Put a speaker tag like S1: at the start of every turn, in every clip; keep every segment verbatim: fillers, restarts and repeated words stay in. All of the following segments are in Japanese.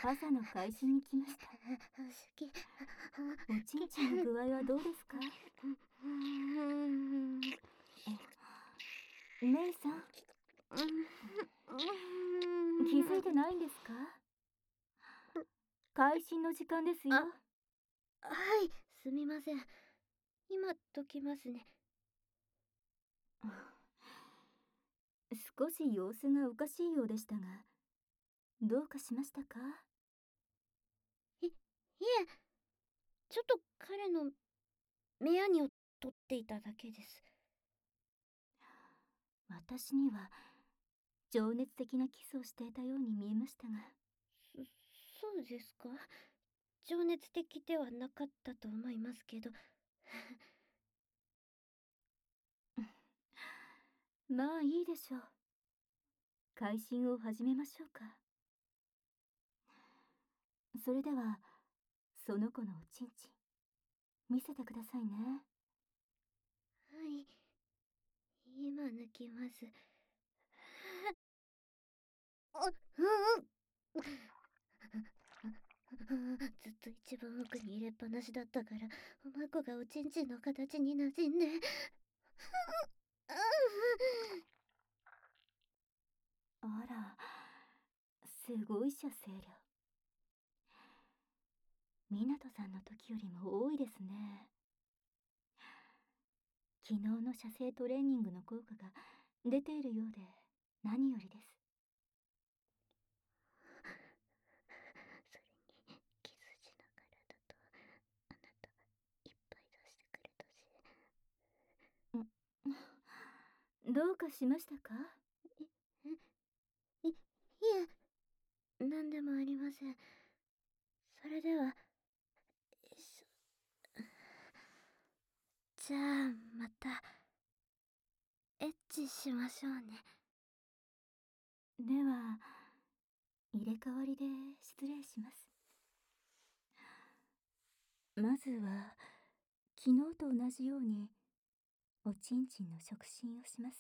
S1: 朝の会心に来ました。おちんちんの具合はどうですか？メイさん、気づいてないんですか？会心の時間ですよ。
S2: はい、すみません。今解きますね。
S1: 少し様子がおかしいようでしたが、どうかしましたか？
S2: い、いえ、ちょっと彼の目やにを取っていただけです。
S1: 私には情熱的なキスをしていたように見えましたが。
S2: そ、そうですか？情熱的ではなかったと思いますけど。
S1: まあいいでしょう。会心を始めましょうか。それでは、その子のおちんちん、見せてくださいね。
S2: はい。今抜きます。あ、うんうん。ずっと一番奥に入れっぱなしだったから、おまこがおちんちんの形に馴染んで。
S1: あら、すごい射精量。湊さんの時よりも多いですね。昨日の射精トレーニングの効果が出ているようで何よりです。
S2: それに、キスしながらだと、あなたいっぱい出してくれたし。
S1: んどうかしましたか？
S2: い、いえ、なんでもありません。それでは、じゃあ、また、エッチしましょうね。
S1: では、入れ替わりで失礼します。まずは、昨日と同じように、おちんちんの触診をします。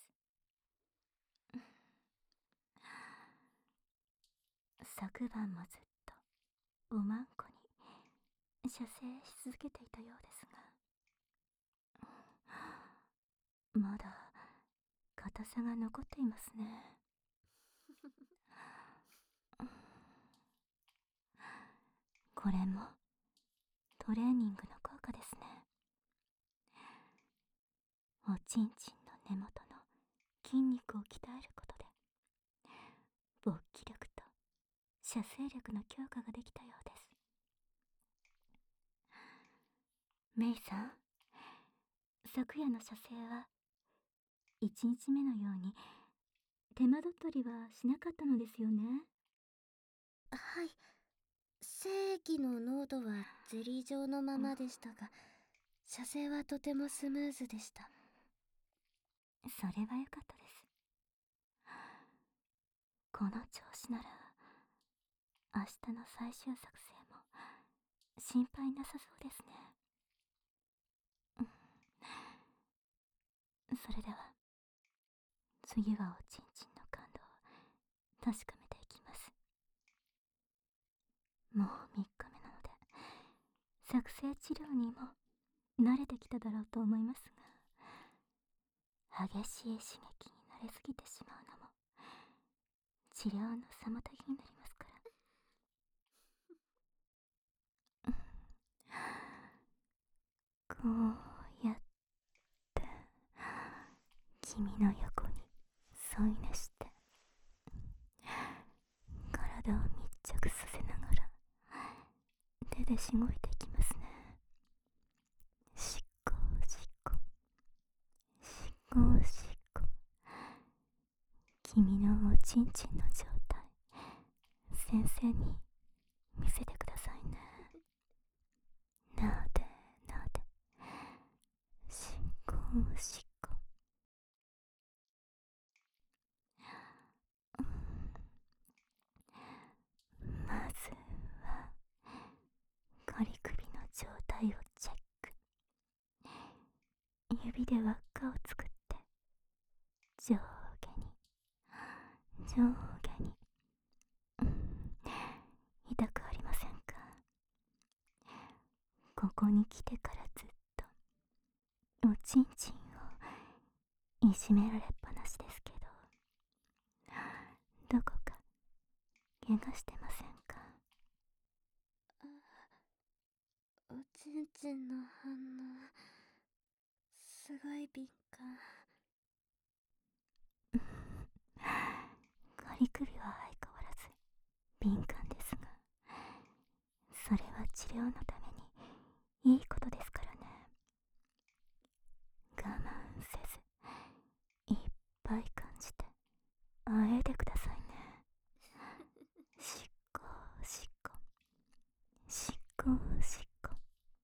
S1: 昨晩もずっと、おまんこに、射精し続けていたようですが、まだ、硬さが残っていますね。これもトレーニングの効果ですね。おちんちんの根元の筋肉を鍛えることで勃起力と射精力の強化ができたようです。メイさん、昨夜の射精はいちにちめのように手間取ったりはしなかったのですよね。
S2: はい。精液の濃度はゼリー状のままでしたが、射精はとてもスムーズでした。
S1: それは良かったです。この調子なら明日の最終作戦も心配なさそうですね。それでは次はおちんちんの感度を確かめていきます。もうみっかめなので作成治療にも慣れてきただろうと思いますが、激しい刺激に慣れすぎてしまうのも治療の妨げになりますから。こうやって君の横に添い寝して体を密着させながら手でしごいていきますね。しっこしっこしっこしっこ。君のおちんちんの状態先生に見せてくださいね。なでなでしっこしっこ。まずは仮首の状態をチェック。指で輪っかを作って上下に上下に、うん、痛くこに来てからずっとおちんちんをいじめられっぱなしですけど、どこか怪我してませんか？
S2: おちんちんの反応すごい敏感。
S1: 仮首は相変わらず敏感ですが、それは治療のためにいいことですからね。我慢せずいっぱい感じてあえいでくださいね。しっこしっこしっこしっこ。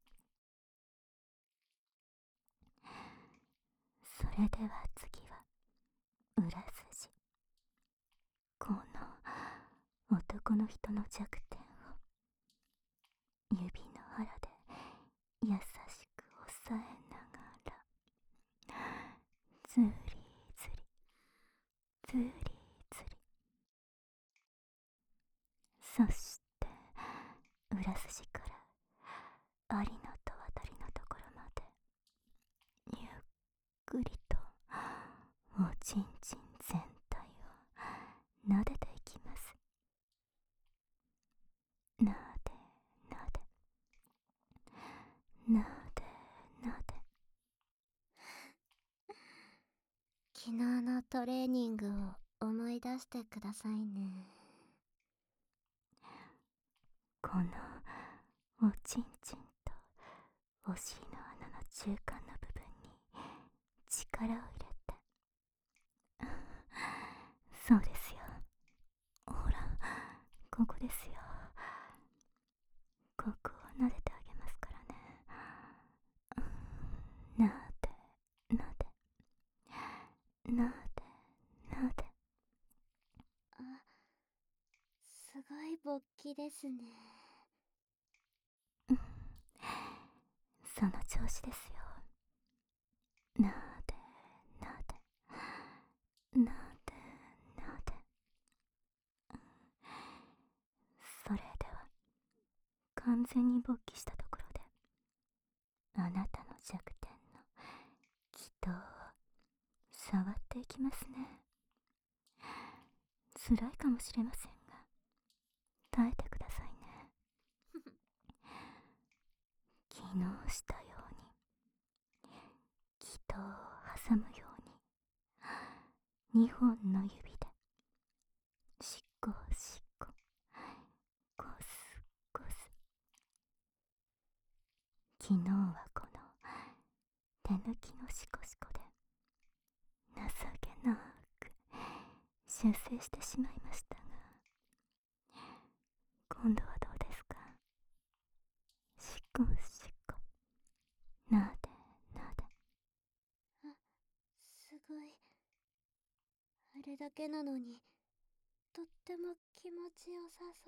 S1: それでは次は裏筋。この男の人の弱点を指の腹で優しく押さえながら、ずりずりずりずり、そして裏筋からありのと渡りのところまでゆっくりとおちんちん全体を撫でていきます。なでなでなでなで。
S2: 昨日のトレーニングを思い出してくださいね。
S1: このおちんちんとお尻の穴の中間の部分に力を入れて、そうですよ、ほらここですよ。ここを撫でてあげますからね。なでなでなでなで。
S2: あ、すごい勃起ですね。
S1: その調子ですよ。なでなでなでなで。それでは完全に勃起したところで、あなたの弱点の気筒を触っていきますね。辛いかもしれませんが耐えてくださいね。昨日したように気筒を挟むようににほんの指でしっこしっこゴスゴス。昨日はこの手抜きのシコシコで情けなく修正してしまいましたが、今度はどうですか？しっこしっこなでなで。
S2: あ、すごい。あれだけなのにとっても気持ちよさそう。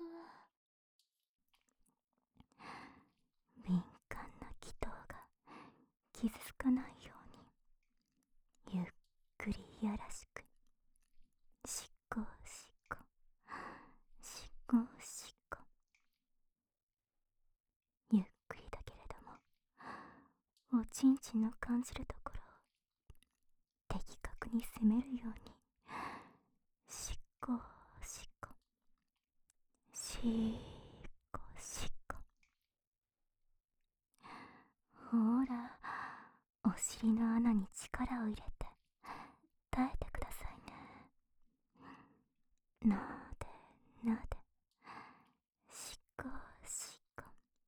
S1: 敏感な気筒が傷つかないようにゆっくりいやらしくしっこしっこしっこしっこ。ゆっくりだけれどもおちんちんの感じるところを的確に攻めるようにしっこしっこしっこしっこ。ほらお尻の穴に力を入れて耐えてくださいね。なでなでしっこしっこ。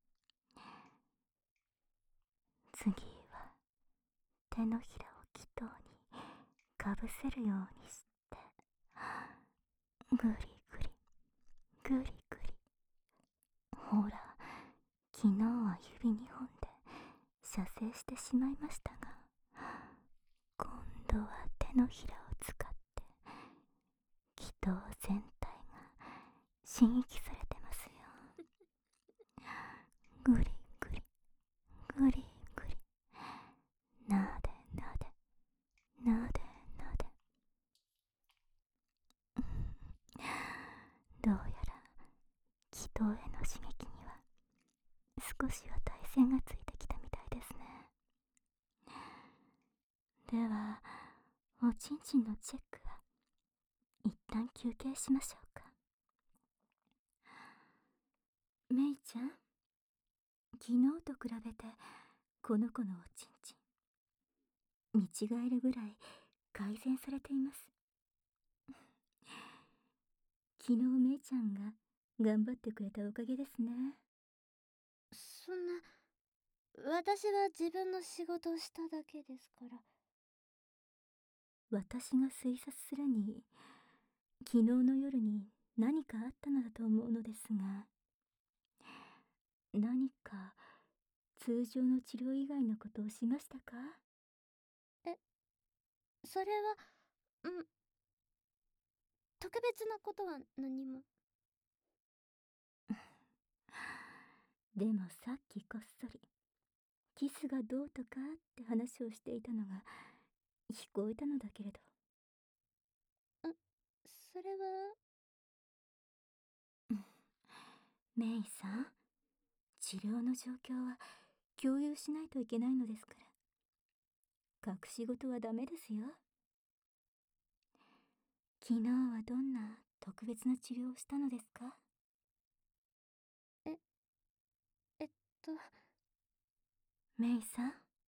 S1: 次は手のひらを気筒にかぶせるようにしてぐりぐりぐりぐり。ほら昨日は指にほんで射精してしまいましたが、今度は手のひらを使って気筒全体が刺激されてますよ。ぐりぐりぐりぐりなでなでなでなで。どうやら気筒への刺激には少しは耐性がついてきでは、おちんちんのチェックは一旦休憩しましょうか。メイちゃん、昨日と比べてこの子のおちんちん見違えるぐらい改善されています。昨日メイちゃんが頑張ってくれたおかげですね。
S2: そんな、私は自分の仕事をしただけですから。
S1: 私が推察するに、昨日の夜に何かあったのだと思うのですが、何か通常の治療以外のことをしましたか？
S2: え、それは、うん、特別なことは何も。
S1: でもさっきこっそりキスがどうとかって話をしていたのが聞こえたのだけれど。
S2: あ、それは、
S1: メイさん、治療の状況は共有しないといけないのですから、隠し事はダメですよ。昨日はどんな特別な治療をしたのですか？
S2: え、えっと、
S1: メイさん。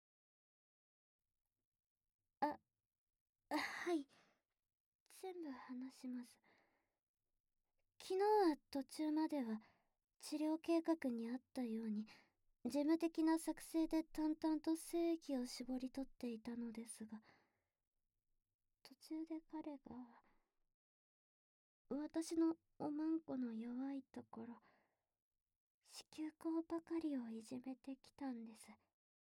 S2: あ、はい、全部話します。昨日は途中までは治療計画にあったように事務的な作成で淡々と精液を絞り取っていたのですが、途中で彼が私のおまんこの弱いところ、子宮口ばかりをいじめてきたんです。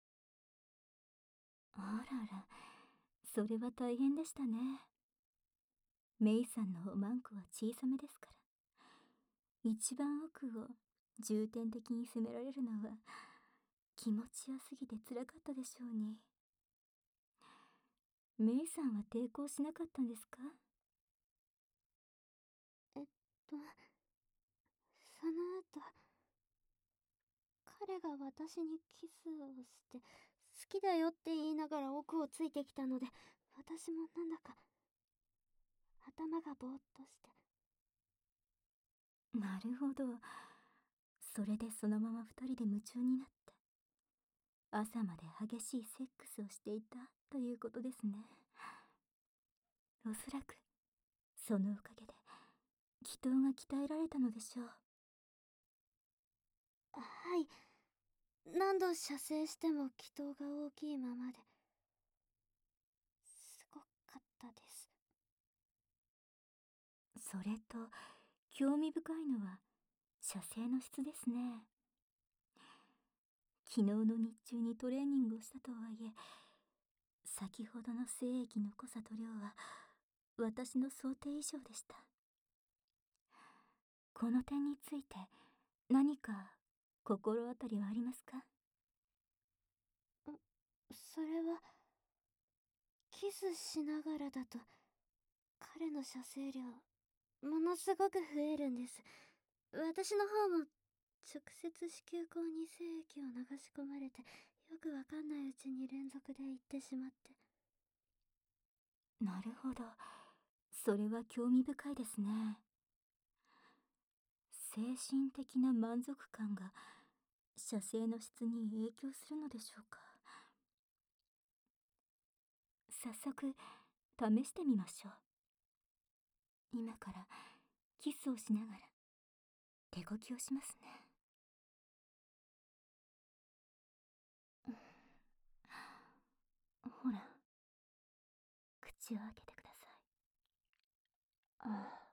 S1: あらら、それは大変でしたね。メイさんのおまんこは小さめですから、一番奥を重点的に攻められるのは気持ちよすぎて辛かったでしょうに。メイさんは抵抗しなかったんですか？
S2: えっと、その後、彼が私にキスをして好きだよって言いながら奥をついてきたので、私もなんだか頭がぼーっとして。
S1: なるほど。それでそのまま二人で夢中になって朝まで激しいセックスをしていたということですね。おそらくそのおかげで祈祷が鍛えられたのでしょう。
S2: はい、何度射精しても気筒が大きいままで、すごかったです。
S1: それと興味深いのは射精の質ですね。昨日の日中にトレーニングをしたとはいえ、先ほどの精液の濃さと量は私の想定以上でした。この点について何か心当たりはありますか？
S2: それは、キスしながらだと彼の射精量ものすごく増えるんです。私の方も直接子宮口に精液を流し込まれて、よくわかんないうちに連続で行ってしまって。
S1: なるほど、それは興味深いですね。精神的な満足感が射精の質に影響するのでしょうか。早速試してみましょう。今からキスをしながら手こきをしますね。ほら、口を開けてください。あ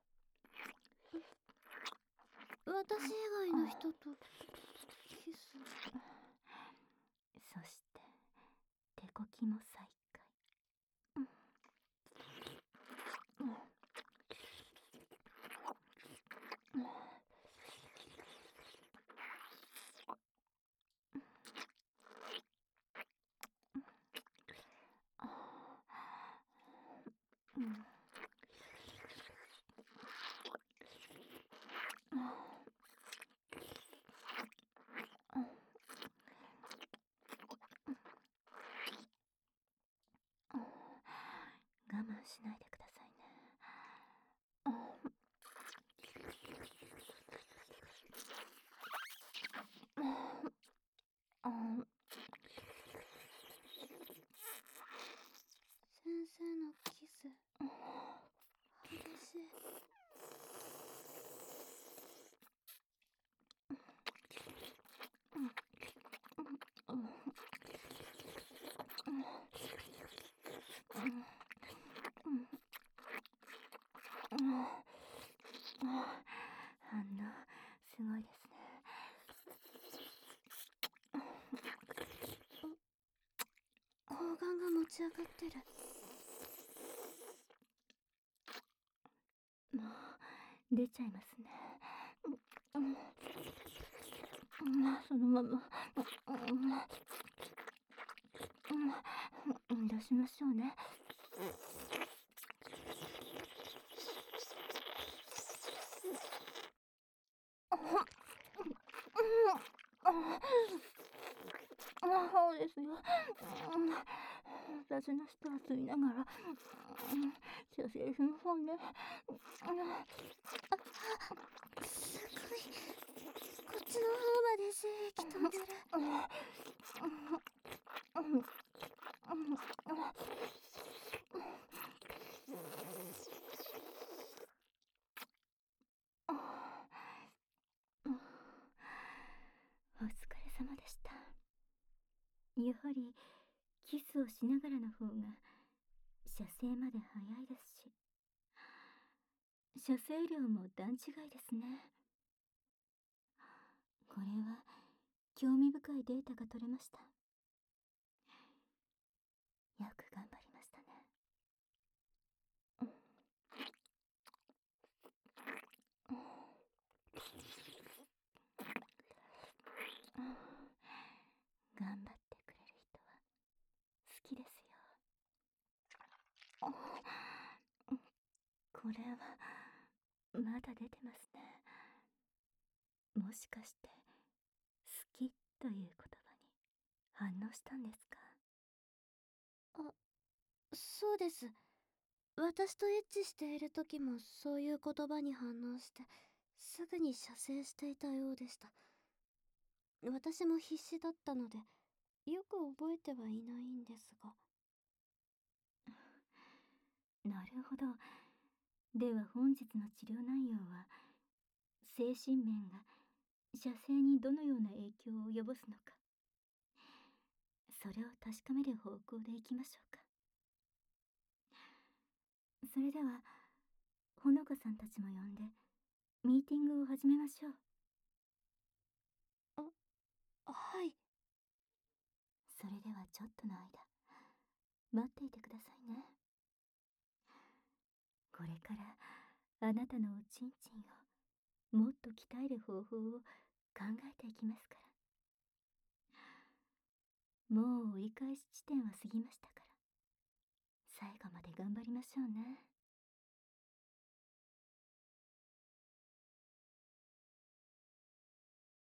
S2: 私以外の人とキス。
S1: そして手こきも再開。 慢しないでくださいね。
S2: 先生のキス激しい。
S1: 反応すごいですね。
S2: 睾丸が持ち上がってる。
S1: もう出ちゃいますね。そのまま出しましょうね。そうですよ。私の舌を吸いながら射精しましょうね。
S2: すごい。こっちの方まで精液飛んでる。
S1: お疲れ様でした。やはりキスをしながらの方が射精まで早いですし、射精量も段違いですね。これは興味深いデータが取れました。よく頑張りましたね。頑張ってくれる人は好きですよ。これはまだ出てますね。もしかして好きという言葉に反応したんですか？
S2: あ、そうです。私とエッチしている時もそういう言葉に反応してすぐに射精していたようでした。私も必死だったのでよく覚えてはいないんですが。
S1: なるほど。では本日の治療内容は、精神面が射精にどのような影響を及ぼすのか、それを確かめる方向でいきましょうか。それではほのかさんたちも呼んでミーティングを始めましょう。
S2: はい。
S1: それではちょっとの間待っていてくださいね。これからあなたのおちんちんをもっと鍛える方法を考えていきますから。もう折り返し地点は過ぎましたから、最後まで頑張りましょうね。